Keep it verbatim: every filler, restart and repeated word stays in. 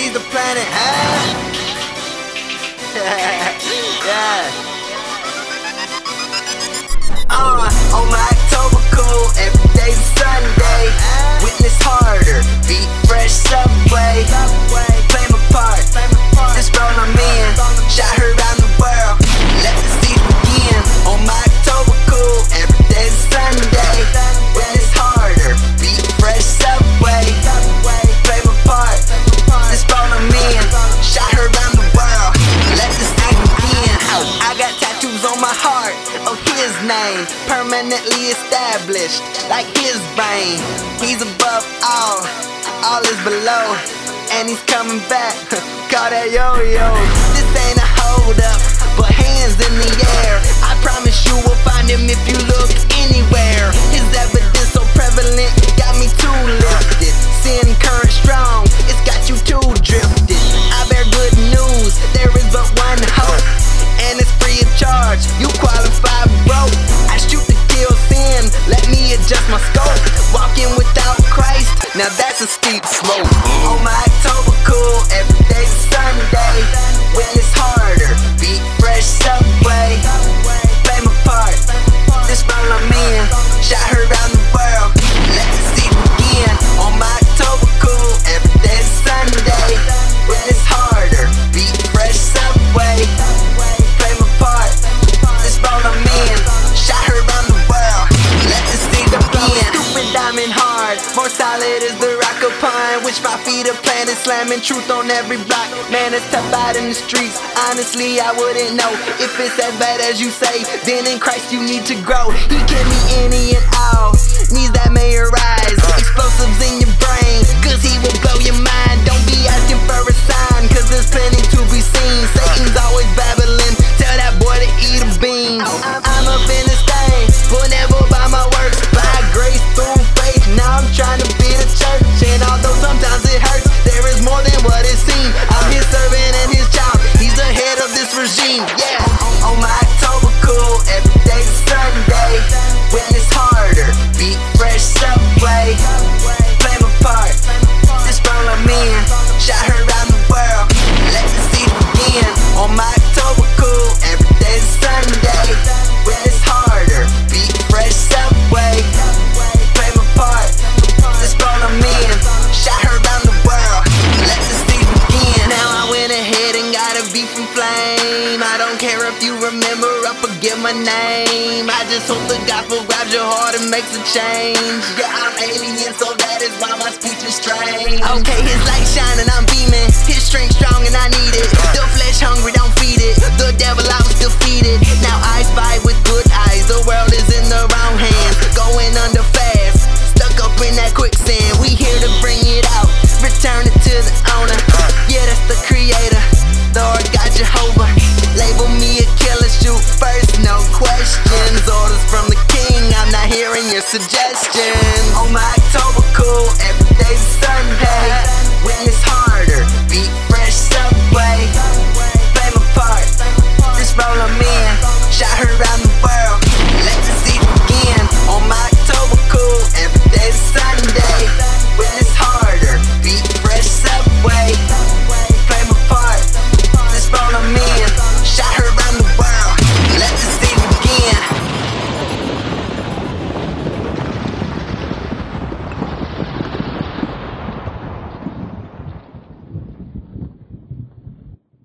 seize the planet, huh? Yeah. Uh, on my October cool, every day's a Sunday. Witness harder, beat fresh Subway. Play my part, this roll I'm in. Shot her around the world, let the season begin. On my October cool, every day's a Sunday. Witness harder, beat fresh Subway. Play my part, this roll I'm in. Shot her around the world, let the season begin. I got tattoos on my heart of his name, permanently established like his brain. He's above all, all is below, and he's coming back. Call that yo-yo. This ain't a hold up, but hands in the air. I promise you will find him if you look anywhere. His evidence so prevalent, got me too lifted. Sin current strong, it's got you too drifted. I bear good news, there is but one hope, and it's free of charge. You qualify broke. I shoot to kill sin, let me adjust my scope. Walking without Christ, now that's a steep slope. On my October cool, every day's a Sunday. Witness harder, beat fresh Subway. Play my part, this roll I'm in. Shot her around the world, let the season begin. On my October cool, every day's a Sunday. Witness harder, beat fresh Subway. Play my part, this roll I'm in. Shot her around the world, let the season begin. Stupid diamond hard, more solid is the rock upon which my feet are planted, slamming truth on every block. Man, it's tough out in the streets. Honestly, I wouldn't know if it's as bad as you say. Then in Christ you need to grow. He give me any and all needs that may arise. Explosives in your brain, cause he will blow your mind. Don't be asking for a sign, cause there's plenty to be seen. Satan's always babbling, tell that boy to eat a bean. I'm up in this thing, but never by my works. By grace through faith, now I'm trying to be the church. And although sometimes it hurts, there is more than what it seems. I'm his servant and his child, he's the head of this regime. Yeah, on my October cool, every day's a Sunday. Witness harder, beat fresh Subway. Play my part, this roll I'm in. Shot her around the world, let the season begin. On my October cool, every day's a Sunday. Witness harder, beat fresh Subway. Play my part, this roll I'm in. Shot her around the world, let the season begin. Now I went ahead and got a beef and flame. I don't care if you remember, I forget my name. I just hope the gospel grabs your heart and makes a change. Yeah, I'm alien, so that is why my speech is strange. Okay, his light shining, I'm beaming. His strength strong and I need it. The flesh hungry, don't feed it. The devil, I was defeated. Now I spy with good eyes. The world is in the wrong hands. Going under fast, stuck up in that quicksand. We here to bring it out, return it to the owner. Yeah, that's the creator, Lord God Jehovah. Label me a killer, shoot first, no questions. Orders from the king, I'm not hearing your suggestions. On my October cool, every day's a Sunday. Witness harder, beat fresh Subway.